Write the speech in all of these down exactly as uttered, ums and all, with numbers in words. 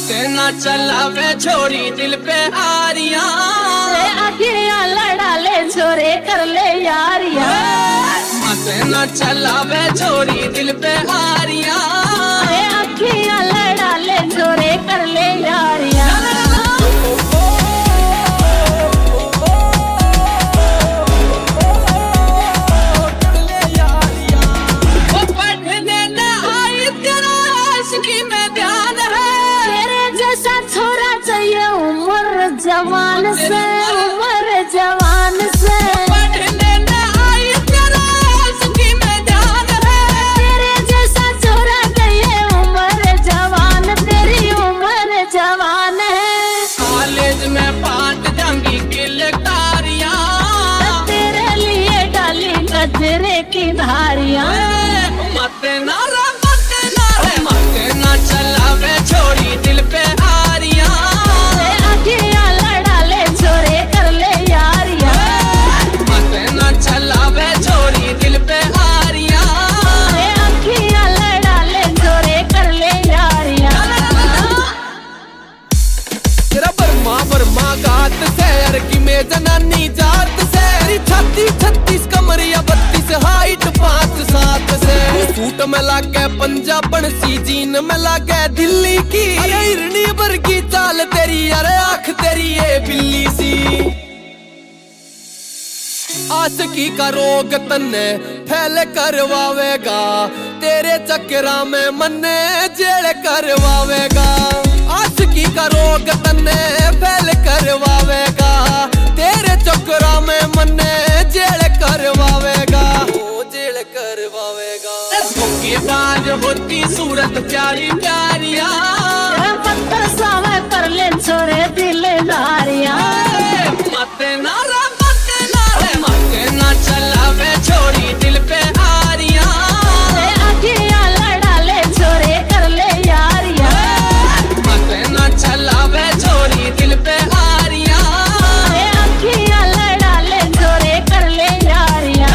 मते ना चलावे छोरी दिल पे आरियां, अखियां लड़ा ले छोरे कर ले यारियां। मते ना चलावे छोरी दिल पे आरियां, अखियां लड़ा ले छोरे कर ले यारियां। जवान से उम्र जवान से पढ़ने न आई तेरा आशिकी में ध्यान है, तेरे जैसा छोरा गई उम्र जवान, तेरी उम्र जवान है। कॉलेज में पाट जाऊंगी किलकारियां, तेरे लिए डाली गजरे की धारियां। मते ना रे मते ना रे मते ना चलावे छोरी दिल पे आरियां, जनानी जात से छत्तीस छत्तीस कमरिया बत्तीस हाइट पाँच सात से सूट में लागे पंजाबन सी जीन में लागे दिल्ली की, अरे हिरनी भर की चाल तेरी, अरे आँख तेरी ये बिल्ली सी। आशिकी का रोग तन्ने फैल करवावेगा, तेरे चक्करा में मन्ने जेल करवावेगा। आशिकी का रोग तन्ने फैल करवावेगा, तेरे चक्करा में मन्ने जेल करवावेगा, ओ जेल करवावेगा। धोखेबाज होती सूरत प्यारी प्यारियां, पत्थर सावे कर ले छोरे दिलदारियां। मते ना रे मते ना रे मते ना चलावे छोरी दिल पे आरियां, अखियां लड़ा ले छोरे कर ले यारियां। मते ना चलावे छोरी दिल पे आरियां, अखियां लड़ा ले छोरे कर ले यारियां।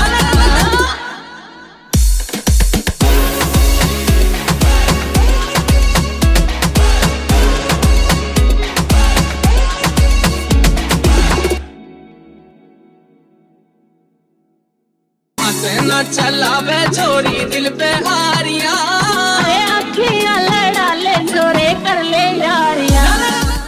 मते ना चलावे छोरी दिल पे आरियां,